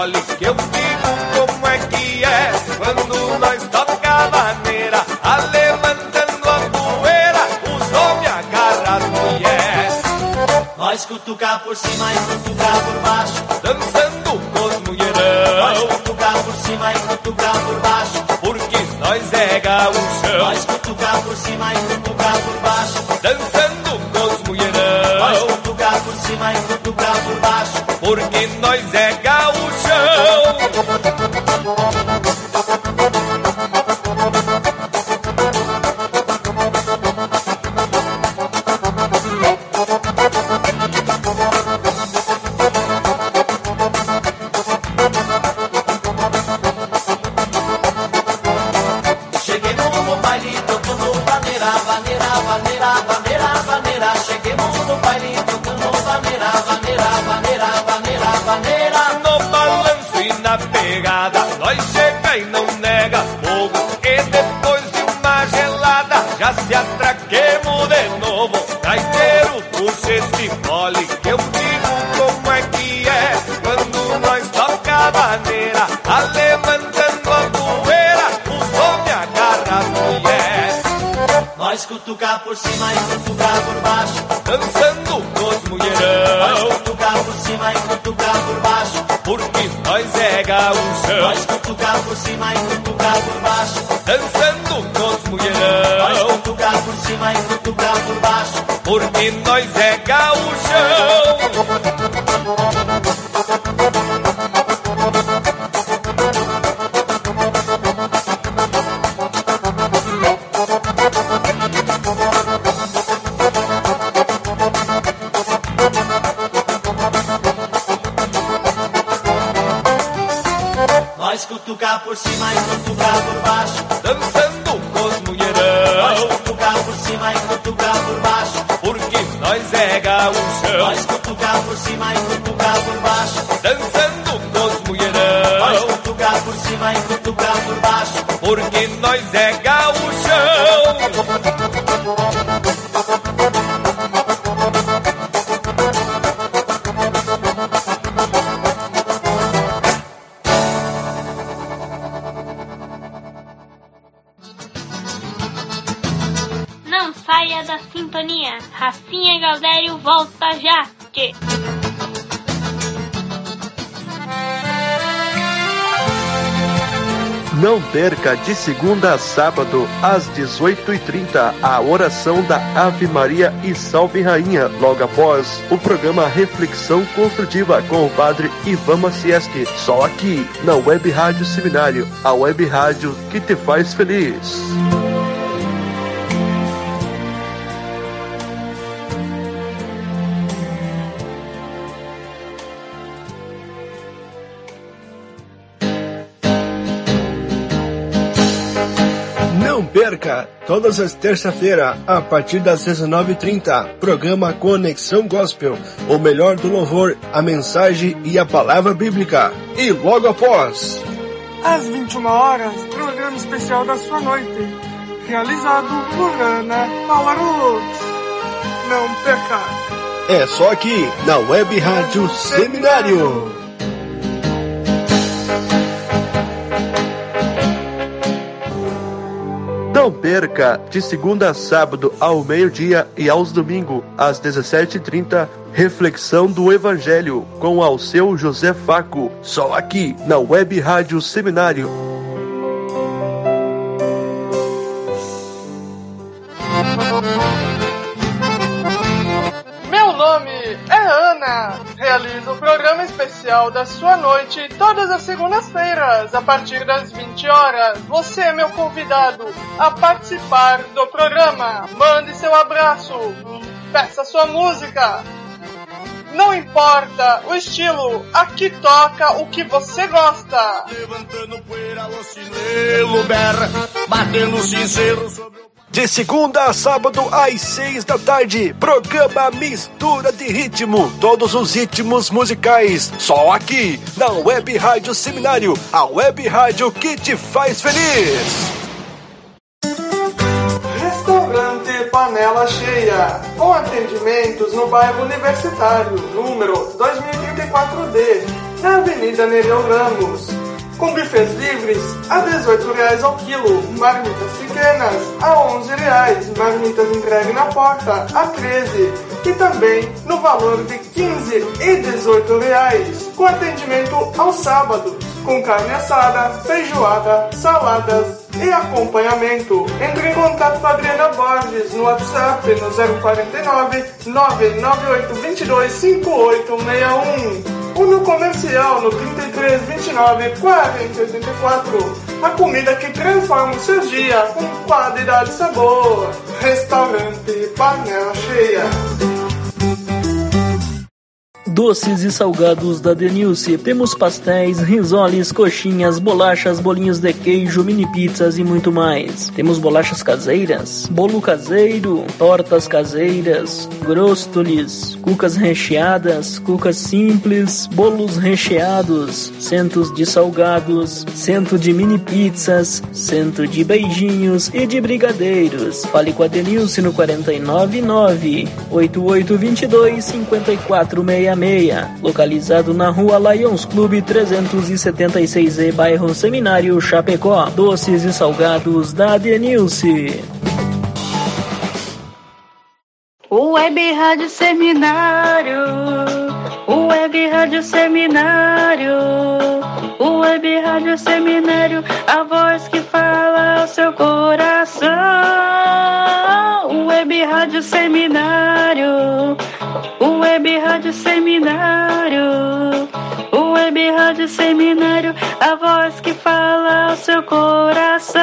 mole, que eu digo como é que é. Quando nós toca a maneira, levantando a poeira, os homens agarram as mulheres. Nós cutucar por cima e cutucar por baixo, dançando com os mulherão. Nós cutucar por cima e cutucar por baixo, porque nós é gaúchão. Nós cutucar por cima e cutucar por baixo, dançando com os mulherão. Nós cutucar por cima e cutucar por baixo, porque nós é gaúchão. Nós chega e não nega fogo, e depois de uma gelada já se atraquemos de novo. Gaiteiro, puxa esse mole, que eu digo como é que é. Quando nós toca a maneira, levantando a poeira, os homens agarram as mulheres. Nós cutucar por cima e cutucar por baixo, dançando com os mulherão. Nós cutucar por cima e cutucar por baixo, porque nós é gaúchão. Nós cutucar por cima e cutucar por baixo, dançando com os mulherão. Nós cutucar por cima e cutucar por baixo, porque nós é gaúchão. Nós cutucar por cima e cutucar por baixo, dançando com os mulherão. Nós cutucar por cima e cutucar por baixo, porque nós é gaúchão. Nós cutucar por cima e cutucar por baixo, dançando com os mulherão. Nós cutucar por cima e cutucar por baixo, porque nós é gaúchão. Não saia da sintonia. Rafinha Gaudério volta já. Não perca de segunda a sábado, às 18h30, a oração da Ave Maria e Salve Rainha, logo após o programa Reflexão Construtiva com o Padre Ivan Macieski, só aqui na Web Rádio Seminário, a web rádio que te faz feliz. Não perca, todas as terças-feiras, a partir das 19h30, programa Conexão Gospel, o melhor do louvor, a mensagem e a palavra bíblica. E logo após, às 21h, programa especial da sua noite, realizado por Ana Paula Roots. Não perca! É só aqui, na Web Rádio Seminário. Não perca, de segunda a sábado ao meio-dia e aos domingos às 17h30, reflexão do Evangelho com Alceu José Faco, só aqui na Web Rádio Seminário. Meu nome é Ana, realizo o programa especial da sua noite todas as segundas-feiras, a partir das 20h. Você é meu convidado a participar do programa. Mande seu abraço, peça sua música. Não importa o estilo, aqui toca o que você gosta. Levantando poeira, o chinelo berra, batendo sincero sobre o... De segunda a sábado às 6h, programa Mistura de Ritmo, todos os ritmos musicais, só aqui na Web Rádio Seminário, a web rádio que te faz feliz. Restaurante Panela Cheia, com atendimentos no bairro Universitário, número 2034D, na Avenida Nereu Ramos. Com bufês livres a R$18 ao quilo, marmitas pequenas a R$11, marmitas entregue na porta a R$13 e também no valor de R$15 e R$18, com atendimento aos sábados, com carne assada, feijoada, saladas e acompanhamento. Entre em contato com a Adriana Borges no WhatsApp no 049 998 22 5861 ou no comercial no 33 29 40 84. A comida que transforma o seu dia com qualidade e sabor. Restaurante Panela Cheia. Doces e salgados da Denilce. Temos pastéis, risoles, coxinhas, bolachas, bolinhos de queijo, mini pizzas e muito mais. Temos bolachas caseiras, bolo caseiro, tortas caseiras, gróstolis, cucas recheadas, cucas simples, bolos recheados, centos de salgados, cento de mini pizzas, cento de beijinhos e de brigadeiros. Fale com a Denilce no 499 8822 5466. Localizado na rua Lions Clube 376E, bairro Seminário, Chapecó. Doces e salgados da Denilce. Web Rádio Seminário, Web Rádio Seminário, Web Rádio Seminário, a voz que fala ao seu coração. Web Rádio Seminário, Web Rádio Seminário, Web Rádio Seminário, a voz que fala ao seu coração.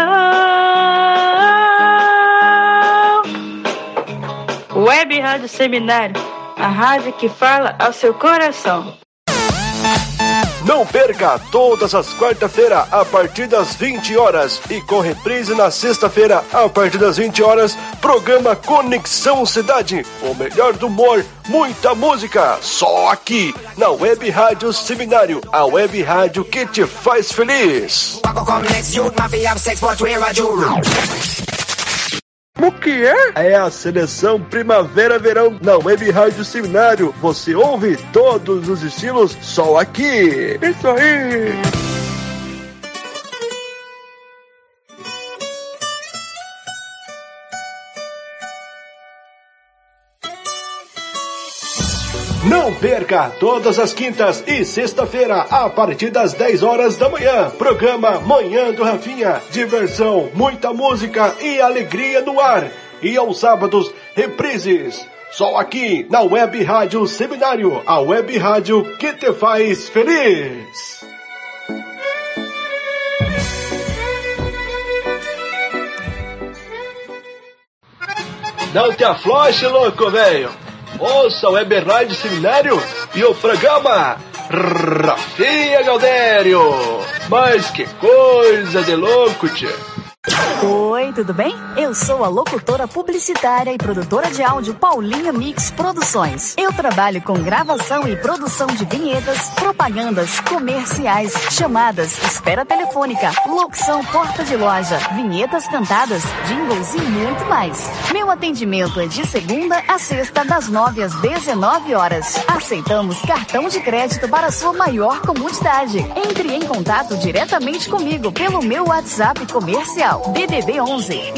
Web Rádio Seminário, a rádio que fala ao seu coração. Não perca, todas as quarta-feiras a partir das 20 horas e com reprise na sexta-feira a partir das 20 horas, programa Conexão Cidade, o melhor do humor, muita música, só aqui na Web Rádio Seminário, a web rádio que te faz feliz. O que é? É a seleção Primavera-Verão na Web Rádio Seminário. Você ouve todos os estilos só aqui. Isso aí! Não perca, todas as quintas e sexta-feira, a partir das 10 horas da manhã, programa Manhã do Rafinha, diversão, muita música e alegria no ar. E aos sábados, reprises, só aqui na Web Rádio Seminário, a web rádio que te faz feliz. Não te afloche, louco, velho. Ouça o Web Rádio Seminário e o programa Rafinha Galdério. Mas que coisa de louco, tia. Oi, tudo bem? Eu sou a locutora publicitária e produtora de áudio Paulinha Mix Produções. Eu trabalho com gravação e produção de vinhetas, propagandas, comerciais, chamadas, espera telefônica, locução porta de loja, vinhetas cantadas, jingles e muito mais. Meu atendimento é de segunda a sexta, das 9 às 19 horas. Aceitamos cartão de crédito para sua maior comodidade. Entre em contato diretamente comigo pelo meu WhatsApp comercial. DDD 11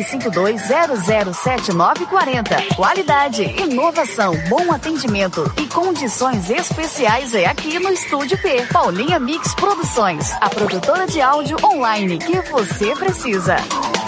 952007940. Qualidade, inovação, bom atendimento e condições especiais é aqui no Estúdio P. Paulinha Mix Produções, a produtora de áudio online que você precisa.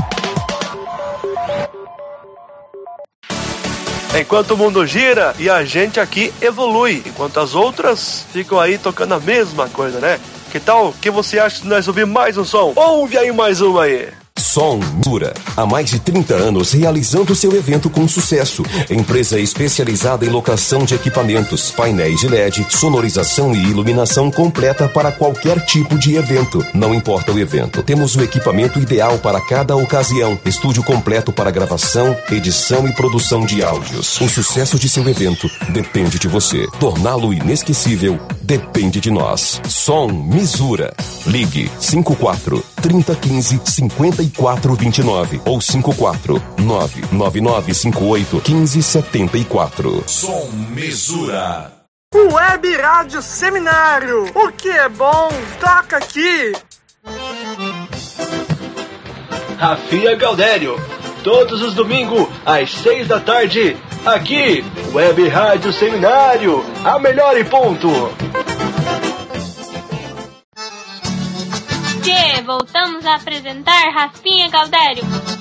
Enquanto o mundo gira e a gente aqui evolui, enquanto as outras ficam aí tocando a mesma coisa, né? Que tal? O que você acha se nós ouvir mais um som? Ouve aí mais uma aí. Som Misura, há mais de 30 anos realizando seu evento com sucesso. Empresa especializada em locação de equipamentos, painéis de LED, sonorização e iluminação completa para qualquer tipo de evento. Não importa o evento, temos o equipamento ideal para cada ocasião. Estúdio completo para gravação, edição e produção de áudios. O sucesso de seu evento depende de você. Torná-lo inesquecível depende de nós. Som Misura. Ligue 54 3015 5429 ou 54 99958 1574. Som Misura. Web Rádio Seminário. O que é bom, toca aqui. Rafinha Gaudério, todos os domingos às 6 da tarde, aqui, Web Rádio Seminário, a melhor em ponto. Voltamos a apresentar Rafinha Gaudério.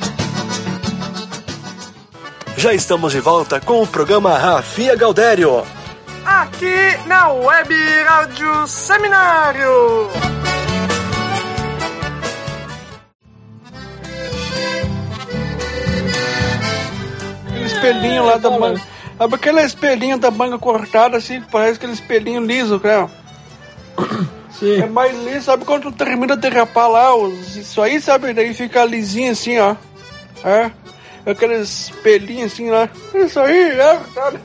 Já estamos de volta com o programa Rafinha Gaudério. Aqui na Web Rádio Seminário. Aquele espelhinho lá da manga. Aquele espelhinho da manga cortada assim, que parece aquele espelhinho liso, cara. Sim. É mais liso, sabe quando tu termina de rapar lá, isso aí, sabe? Daí fica lisinho assim, ó. É. Aqueles pelinhos assim lá. Isso aí, é verdade.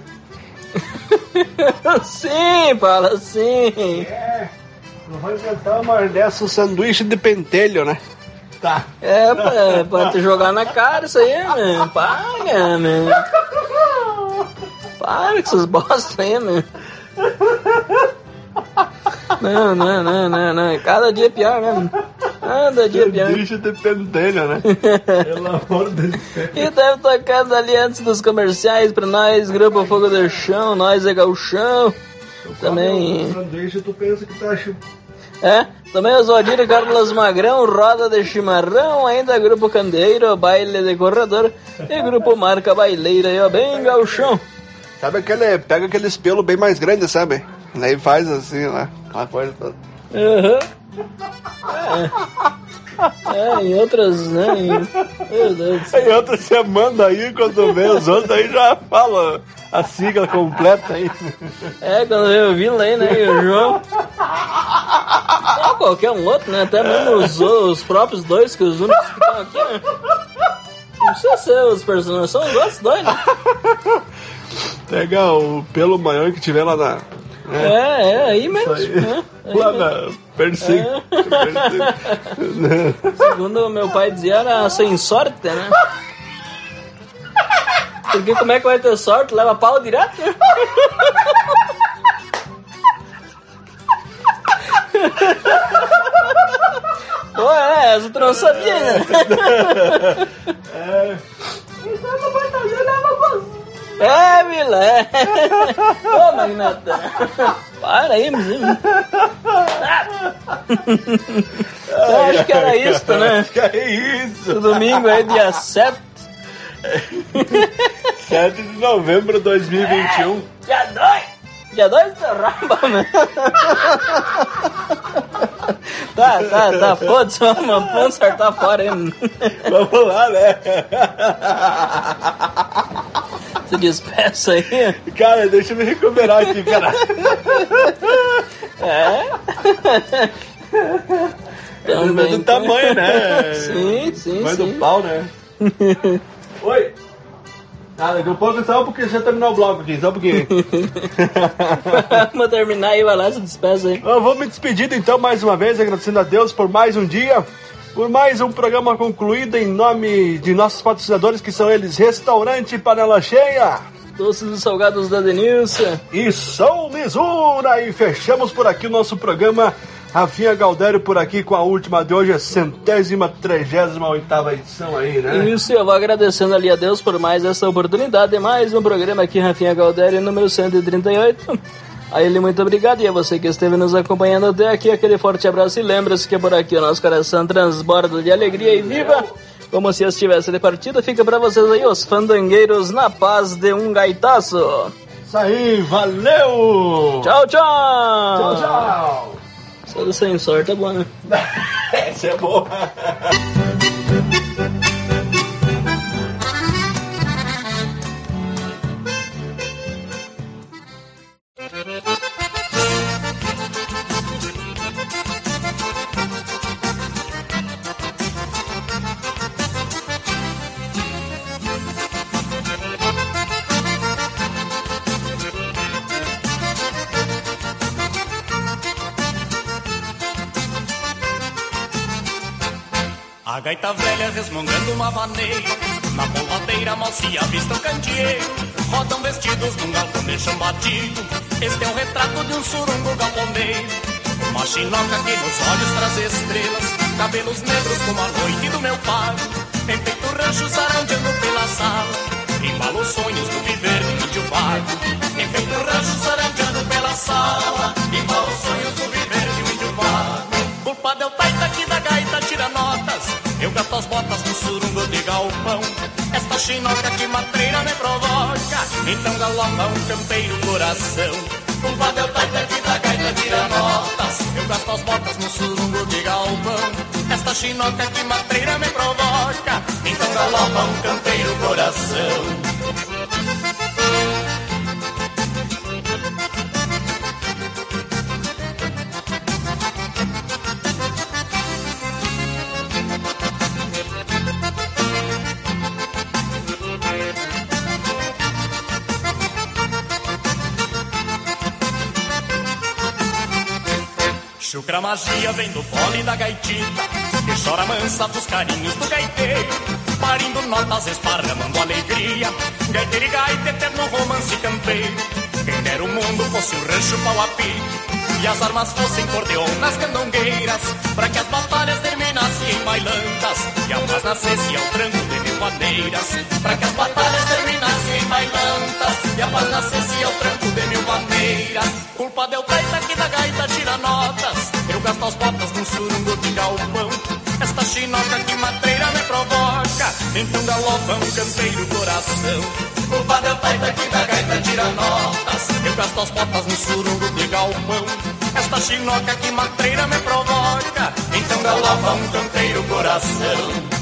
Sim, fala sim. É. Não vai inventar uma dessa sanduíche de pentelho, né? Tá. É, pra te jogar na cara isso aí, né? Para, né? Para com essas bostas aí, né? Não. Cada dia é pior, né? Cada dia é pior. Sanduíche de pentelho, né? Pelo amor de Deus. E deve tocando ali antes dos comerciais pra nós, Grupo Fogo do Chão, nós é Gauchão. Também. Sanduíche, tu pensa que tá É, também os Valdir Carlos Magrão, Roda de Chimarrão, ainda Grupo Candeeiro, Baile de Corredor e Grupo Marca Baileira, e ó, bem Gauchão. Sabe aquele, pega aqueles pelos bem mais grandes, sabe? Daí faz assim lá, uma coisa toda. Uhum. Em outras, né? Meu Deus. Em outras você manda aí, quando vê os outros aí já fala a sigla completa aí. É, quando vê o Vila aí, né? E o João. Ou qualquer um outro, né? Até mesmo os próprios dois, que os únicos que estão aqui, né? Não precisa ser os personagens, são os outros dois, né? Pega o pelo maior que tiver lá na... aí mesmo. Aí. Lá na Persiga. Segundo o meu pai dizia, era sem sorte, né? Porque como é que vai ter sorte? Leva pau direto? Pô, essa tu não sabia, né? Então não vai fazer nada com É, Vilé! Ô, Magnata! Para aí, menino! Eu acho que era isso, né? Acho que é isso! Domingo aí, dia 7. 7 de novembro de 2021. Dia 2! Dia 2 da raba, né? Tá, foda-se, vamos acertar fora aí. Vamos lá, né? Se despeça aí. Cara, deixa eu me recuperar aqui, cara. Também do tamanho, né? Sim. Tamanho do pau, né? Oi! Daqui a pouco só porque já terminou o bloco aqui, só um pouquinho. Vamos terminar aí, vai lá, se despeça aí. Eu vou me despedir então mais uma vez, agradecendo a Deus por mais um dia, por mais um programa concluído em nome de nossos patrocinadores, que são eles Restaurante Panela Cheia, Doces e Salgados da Denilson e São Misura. E fechamos por aqui o nosso programa Rafinha Gaudério por aqui com a última de hoje, a 138ª edição aí, né? Isso, eu vou agradecendo ali a Deus por mais essa oportunidade, mais um programa aqui, Rafinha Gaudério, número 138. A ele muito obrigado, e a você que esteve nos acompanhando até aqui, aquele forte abraço, e lembra-se que por aqui o nosso coração transborda de alegria e viva, como se estivesse de partida. Fica pra vocês aí os fandangueiros na paz de um gaitaço. Isso aí, valeu! Tchau! Tchau! Só do sem sorte é bom, né? Essa é boa! A gaita velha resmungando uma vaneira, na polvadeira mal se avista um candeeiro, rodam vestidos num galpão de chão batido. Este é um retrato de um surungo galponeiro. Uma chinoca que nos olhos traz estrelas, cabelos negros como a noite do meu pai. Enfeita o rancho sarandeando pela sala, embala os sonhos do viver de índio vago. Enfeita o rancho sarandeando pela sala, embala os sonhos do viver de um índio vago. Culpado é o taita que da gaita tira notas, eu gasto as botas no surungo de galpão. Esta chinoca que matreira me provoca, então galopa um campeiro coração. Culpado é o taita que da gaita tira notas, eu gasto as botas no surungo de galpão. Esta chinoca que matreira me provoca, então galopa um campeiro coração. Chucra magia vem do fole da gaitita, que chora mansa dos carinhos do gaiteiro, parindo notas, esparramando alegria. Gaiteiro e gaita, eterno romance campeiro. Quem dera o mundo fosse um rancho pau a pique, e as armas fossem cordeon nas candongueiras, pra que as batalhas terminassem em bailantas, e a paz nascesse ao tranco de mil maneiras. Pra que as batalhas terminassem em bailantas, e a paz nascesse ao tranco de mil maneiras. Culpa deu taita que da gaita tira notas, eu gasto as botas num surungo de galpão. Esta chinoca que matreira me provoca, então galopa um campeiro coração. Culpa deu taita que da gaita tira notas, eu gasto as botas no surungo de galpão. Esta chinoca que matreira me provoca, então galopa um campeiro coração.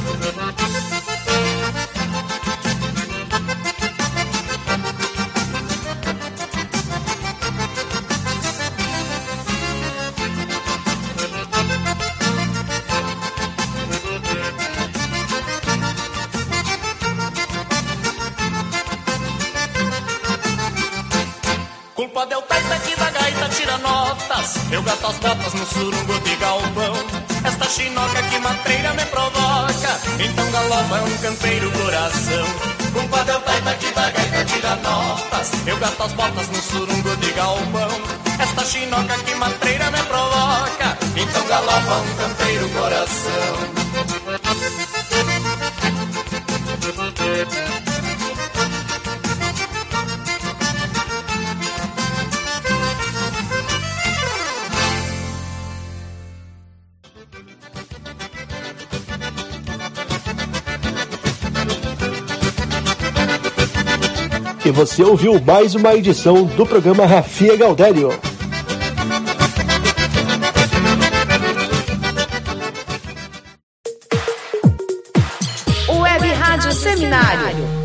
Culpa deu taita que da gaita tira notas, eu gasto as botas no surungo de galpão. Esta chinoca que matreira me provoca, então galopa um campeiro coração. Culpa deu taita que da gaita tira notas, eu gasto as botas no surungo de galpão. Esta chinoca que matreira me provoca, então galopa um campeiro coração. E você ouviu mais uma edição do programa Rafinha Gaudério. Web Rádio Seminário.